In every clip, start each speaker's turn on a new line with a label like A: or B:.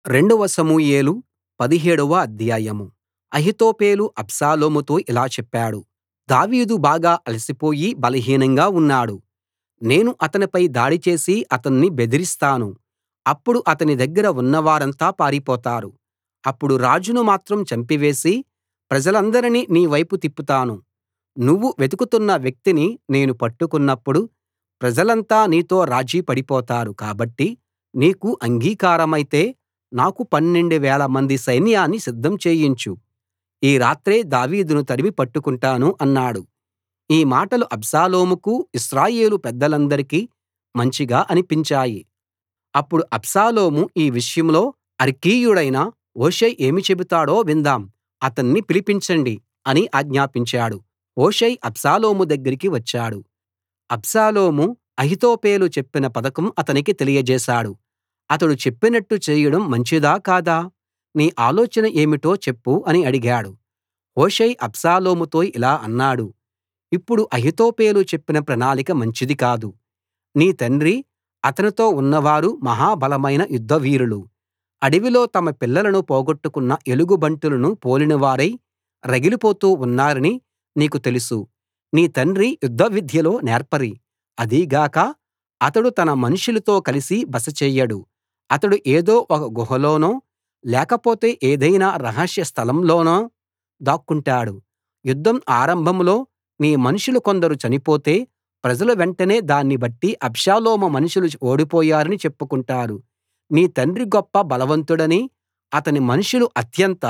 A: రెండవ సమూయేలు 17వ అధ్యాయం. అహీతోపెలు అబ్షాలోముతో ఇలా చెప్పాడు, దావీదు బాగా అలసిపోయి బలహీనంగా ఉన్నాడు. నేను అతనిపై దాడి చేసి అతన్ని బెదిరిస్తాను. అప్పుడు అతని దగ్గర ఉన్నవారంతా పారిపోతారు. అప్పుడు రాజును మాత్రం చంపివేసి ప్రజలందరినీ నీ వైపు తిప్పుతాను. నువ్వు వెతుకుతున్న వ్యక్తిని నేను పట్టుకున్నప్పుడు ప్రజలంతా నీతో రాజీ పడిపోతారు. కాబట్టి నీకు అంగీకారమైతే నాకు 12,000 మంది సైన్యాన్ని సిద్ధం చేయించు. ఈ రాత్రే దావీదును తరిమి పట్టుకుంటాను అన్నాడు. ఈ మాటలు అబ్షాలోముకు ఇశ్రాయేలు పెద్దలందరికీ మంచిగా అనిపించాయి. అప్పుడు అబ్షాలోము ఈ విషయంలో అర్కీయుడైన హూషై ఏమి చెబుతాడో విందాం, అతన్ని పిలిపించండి అని ఆజ్ఞాపించాడు. హూషై అబ్షాలోము దగ్గరికి వచ్చాడు. అబ్షాలోము అహీతోపెలు చెప్పిన పథకం అతనికి తెలియజేశాడు. అతడు చెప్పినట్టు చేయడం మంచిదా కాదా? నీ ఆలోచన ఏమిటో చెప్పు అని అడిగాడు. హూషై అబ్షాలోముతో ఇలా అన్నాడు, ఇప్పుడు అహీతోపెలు చెప్పిన ప్రణాళిక మంచిది కాదు. నీ తండ్రి అతనితో ఉన్నవారు మహా బలమైన యుద్ధవీరులు. అడవిలో తమ పిల్లలను పోగొట్టుకున్న ఎలుగుబంటులను పోలినవారై రగిలిపోతూ ఉన్నారని నీకు తెలుసు. నీ తండ్రి యుద్ధ విద్యలో నేర్పరి. అదీగాక అతడు తన మనుషులతో కలిసి బస చెయ్యడు. అతడు ఏదో ఒక గుహలోనో లేకపోతే ఏదైనా రహస్య స్థలంలోనో దాక్కుంటాడు. యుద్ధం ఆరంభంలో నీ మనుషులు కొందరు చనిపోతే ప్రజలు వెంటనే దాన్ని బట్టి అబ్షాలోము మనుషులు ఓడిపోయారని చెప్పుకుంటారు. నీ తండ్రి గొప్ప బలవంతుడనీ అతని మనుషులు అత్యంత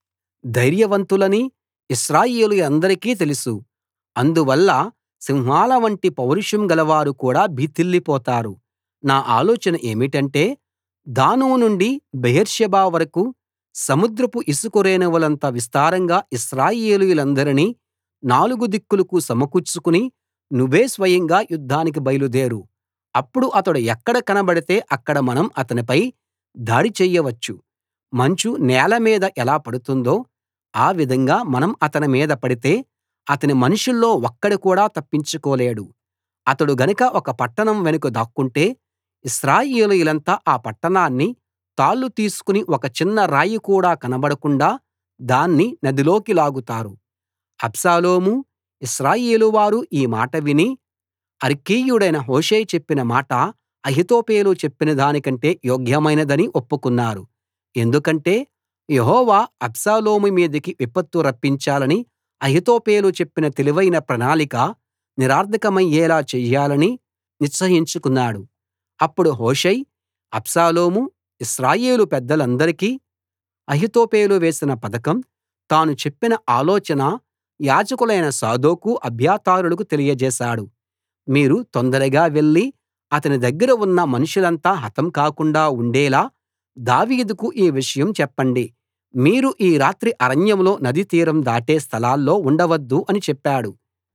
A: ధైర్యవంతులనీ ఇశ్రాయేలీయులందరికీ తెలుసు. అందువల్ల సింహాల వంటి పౌరుషం గలవారు కూడా భీతిల్లిపోతారు. నా ఆలోచన ఏమిటంటే దాను నుండి బెయేర్షెబా వరకూ సముద్రపు ఇసుక రేణువులంత విస్తారంగా ఇశ్రాయేలీయులందరినీ నాలుగు దిక్కులకూ సమకూర్చుకుని నువ్వే స్వయంగా యుద్ధానికి బయలుదేరు. అప్పుడు అతడు ఎక్కడ కనబడితే అక్కడ మనం అతనిపై దాడి చెయ్యవచ్చు. మంచు నేల మీద ఎలా పడుతుందో ఆ విధంగా మనం అతని మీద పడితే అతని మనుషుల్లో ఒక్కడు కూడా తప్పించుకోలేడు. అతడు గనక ఒక పట్టణం వెనుక దాక్కుంటే ఇశ్రాయేలీయులంతా ఆ పట్టణాన్ని తాళ్ళు తీసుకుని ఒక చిన్న రాయి కూడా కనబడకుండా దాన్ని నదిలోకి లాగుతారు. అబ్షాలోమూ ఇశ్రాయేలు వారు ఈ మాట విని అర్కీయుడైన హూషై చెప్పిన మాట అహీతోపెలు చెప్పిన దానికంటే యోగ్యమైనదని ఒప్పుకున్నారు. ఎందుకంటే యెహోవా అబ్షాలోము మీదికి విపత్తు రప్పించాలని అహీతోపెలు చెప్పిన తెలివైన ప్రణాళిక నిరర్థకమయ్యేలా చెయ్యాలని నిశ్చయించుకున్నాడు. అప్పుడు హూషై అబ్షాలోము ఇశ్రాయేలు పెద్దలందరికీ అహీతోపెలు వేసిన పథకం, తాను చెప్పిన ఆలోచన యాజకులైన సాదోకు అబ్యాతారులకు తెలియజేశాడు. మీరు తొందరగా వెళ్లి అతని దగ్గర ఉన్న మనుషులంతా హతం కాకుండా ఉండేలా దావీదుకు ఈ విషయం చెప్పండి. మీరు ఈ రాత్రి అరణ్యంలో నదీ తీరం దాటే స్థలాల్లో ఉండవద్దు అని చెప్పాడు.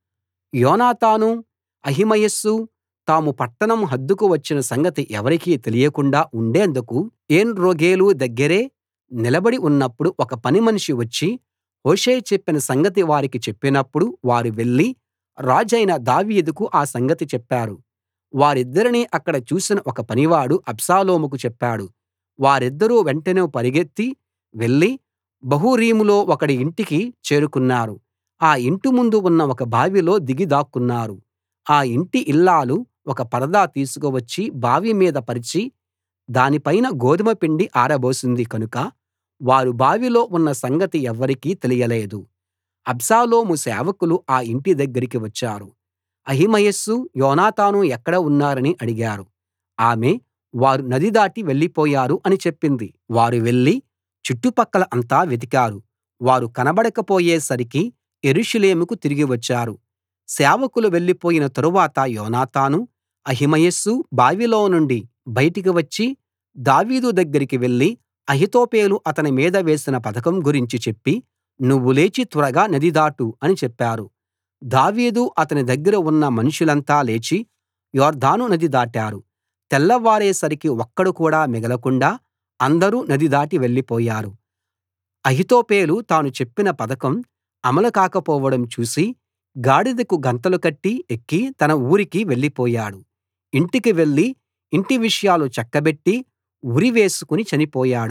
A: యోనాతాను, అహిమయస్సు తాము పట్టణం హద్దుకు వచ్చిన సంగతి ఎవరికీ తెలియకుండా ఉండేందుకు ఏన్‌రోగేలు దగ్గరే నిలబడి ఉన్నప్పుడు ఒక పనిమనిషి వచ్చి హూషై చెప్పిన సంగతి వారికి చెప్పినప్పుడు వారు వెళ్లి రాజైన దావీదుకు ఆ సంగతి చెప్పారు. వారిద్దరినీ అక్కడ చూసిన ఒక పనివాడు అబ్షాలోముకు చెప్పాడు. వారిద్దరూ వెంటనే పరుగెత్తి వెళ్లి బహూరీములో ఒకడి ఇంటికి చేరుకున్నారు. ఆ ఇంటి ముందు ఉన్న ఒక బావిలో దిగి దాక్కున్నారు. ఆ ఇంటి ఇల్లాలు ఒక పరదా తీసుకువచ్చి బావి మీద పరిచి దానిపైన గోదుమ పిండి ఆరబోసింది కనుక వారు బావిలో ఉన్న సంగతి ఎవ్వరికీ తెలియలేదు. అబ్షాలోము సేవకులు ఆ ఇంటి దగ్గరికి వచ్చారు. అహిమయస్సు, యోనాతాను ఎక్కడ ఉన్నారని అడిగారు. ఆమె వారు నది దాటి వెళ్ళిపోయారు అని చెప్పింది. వారు వెళ్లి చుట్టుపక్కల అంతా వెతికారు. వారు కనబడకపోయేసరికి యెరూషలేముకు తిరిగి వచ్చారు. సేవకులు వెళ్ళిపోయిన తరువాత యోనాతాను, అహిమయస్సు బావిలో నుండి బయటికి వచ్చి దావీదు దగ్గరికి వెళ్లి అహీతోపెలు అతని మీద వేసిన పథకం గురించి చెప్పి, నువ్వు లేచి త్వరగా నది దాటు అని చెప్పారు. దావీదు అతని దగ్గర ఉన్న మనుషులంతా లేచి యొర్దాను నది దాటారు. తెల్లవారేసరికి ఒక్కడు కూడా మిగలకుండా అందరూ నది దాటి వెళ్ళిపోయారు. అహీతోపెలు తాను చెప్పిన పథకం అమలు కాకపోవడం చూసి గాడిదకు గంతలు కట్టి ఎక్కి తన ఊరికి వెళ్ళిపోయాడు. ఇంటికి వెళ్లి ఇంటి విషయాలు చక్కబెట్టి ఉరి వేసుకుని చనిపోయాడు.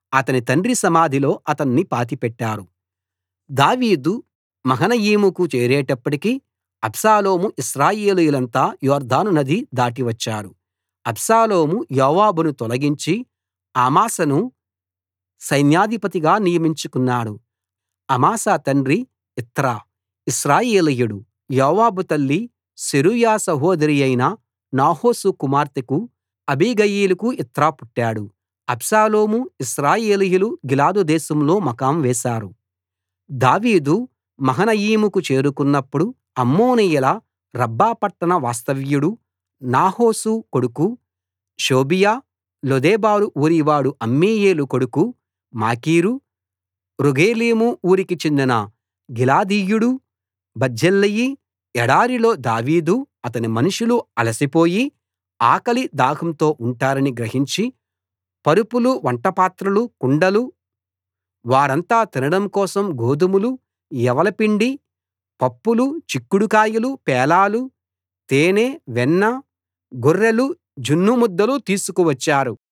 A: అతని తండ్రి సమాధిలో అతన్ని పాతిపెట్టారు. దావీదు మహనయీముకు చేరేటప్పటికి అబ్షాలోము ఇశ్రాయేలీయులంతా యొర్దాను నది దాటి వచ్చారు. అబ్షాలోము యోవాబును తొలగించి అమాసాను సైన్యాధిపతిగా నియమించుకున్నాడు. అమాసా తండ్రి ఇత్రా ఇశ్రాయేలీయుడు. యోవాబు తల్లి సెరూయా సహోదరి అయిన నాహాషు కుమార్తెకు అబీగయీలుకు ఇత్రా పుట్టాడు. అబ్షాలోము ఇశ్రాయేలీయులు గిలాదు దేశంలో మకాం వేశారు. దావీదు మహనయీముకు చేరుకున్నప్పుడు అమ్మోనీయుల రబ్బా పట్టణ వాస్తవ్యుడు నాహాషు కొడుకు షోబియా, లోదెబారు ఊరివాడు అమ్మీయేలు కొడుకు మాకీరు, రోగెలీము ఊరికి చెందిన గిలాదీయుడు బర్జిల్లయి ఎడారిలో దావీదు అతని మనుషులు అలసిపోయి ఆకలి దాహంతో ఉంటారని గ్రహించి పరుపులు వంటపాత్రలు కుండలు వారంతా తినడం కోసం గోధుమలు యవలపిండి పప్పులు చిక్కుడుకాయలు పేలాలు తేనె వెన్న గొర్రెలు జున్ను ముద్దలు తీసుకు వచ్చారు.